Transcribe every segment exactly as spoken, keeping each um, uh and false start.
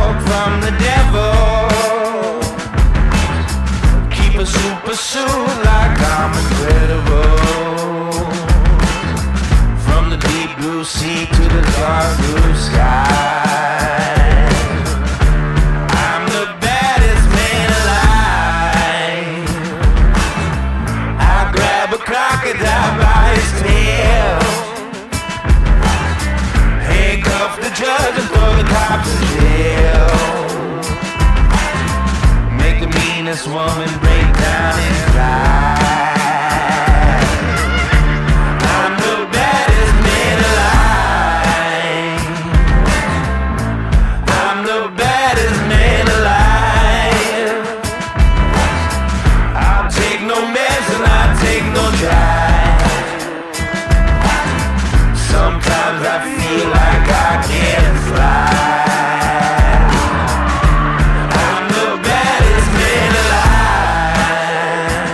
dog from the devil. Keep a super suit like I'm incredible. From the deep blue sea to the dark blue sky, I'm the baddest man alive. I grab a crocodile by his tail, handcuff the judge and throw the cops in jail. Make the meanest woman break down and cry. I'm the baddest man alive. I'm the baddest man alive. I'll take no mess and I'll take no try. Sometimes I feel like I can't fly. I'm the baddest man alive.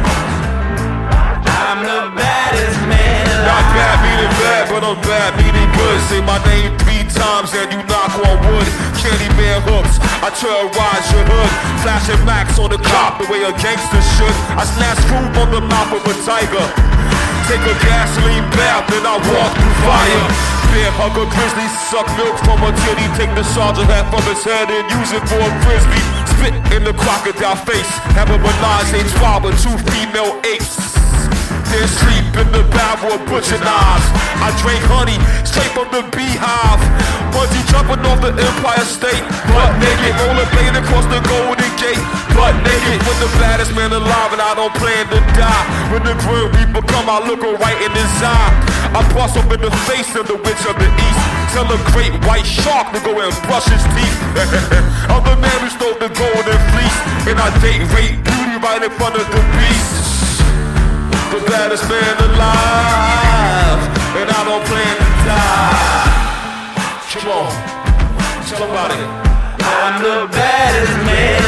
I'm the baddest man alive. Not bad meaning bad, but I'm bad meaning good. Say my name three times and you knock on wood. Candyman hooks, I terrorize your hood. Flashing max on the cop the way a gangster should. I snatch food on the mouth of a tiger. Take a gasoline bath, then I walk through fire. Bear hug a grizzly, suck milk from a titty. Take the sergeant hat from his head and use it for a frisbee. Spit in the crocodile face. Have a menage a trois with two female apes. Then sleep in the barrel of butcher knives. I drink honey straight from the beehive. Bungee jumping off the Empire State, butt naked, rollerblade across the Golden Gate, butt naked. With the baddest man alive and I don't plan to die. When the Grim Reaper come, I look her right in his eye. I bust up in the face of the witch of the east. Tell a great white shark to go and brush his teeth. I'm the man who stole the golden fleece, and I date rape beauty right in front of the beast. The baddest man alive, and I don't plan to die. Come on, tell about it. I'm the baddest man